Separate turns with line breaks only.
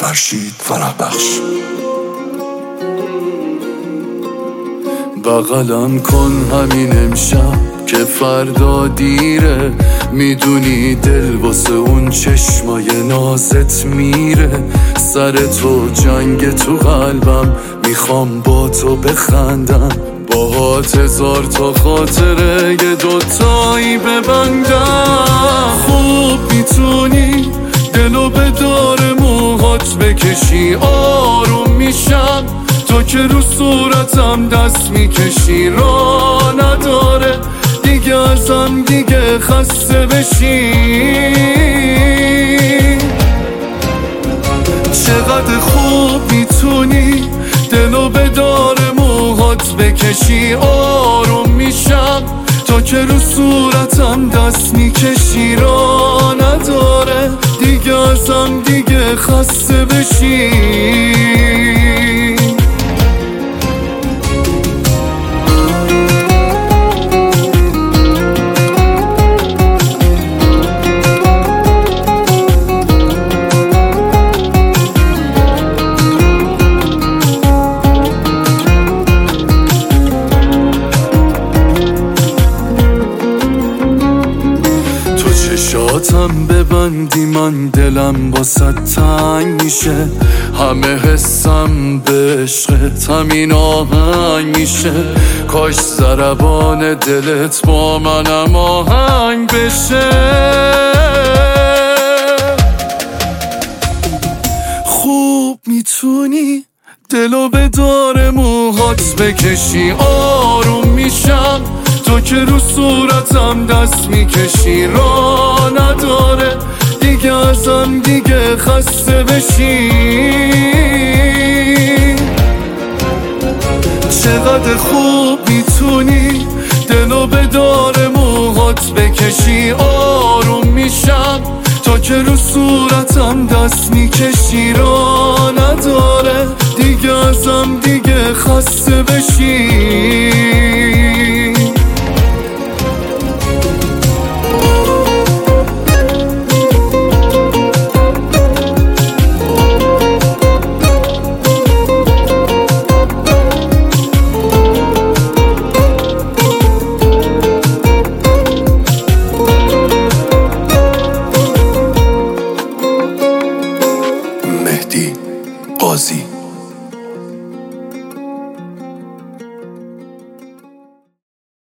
فرشید فرهبخش.
بغلم کن همین امشب که فردا دیره، میدونی دل واسه اون چشمای نازت میره. سر تو جنگ تو قلبم، میخوام با تو بخندم، باهات 1000 تا خاطره یه دوتایی ببندم. خوب میتونی دلو به دار موهات بکشی، آروم میشم تو که رو صورتم دست میکشی. راه نداره دیگه ازم دیگه خسته بشی. چقدر خوب میتونی دلو به دار موهات بکشی، آروم میشم تو که رو صورتم دست میکشی. راه نداره دیگه ازم دیگه خسته بشی. چشاتم ببندی من دلم باست تنگ میشه، همه حسم به عشقت همین آهنگ میشه. کاش ضربان دلت با منم آهنگ بشه. خوب میتونی دلو به دار موهات بکشی، آروم میشم تو که رو صورتم دست میکشی. راه نداره دیگه ازم دیگه خسته بشی. چقدر خوب میتونی دلو به دار موهات بکشی، آروم میشم تو که رو صورتم دست میکشی. راه نداره دیگه ازم دیگه خسته بشی.